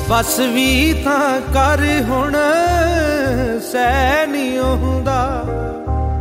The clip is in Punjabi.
बस भी तां कर हुण सह नहीं हुंदा।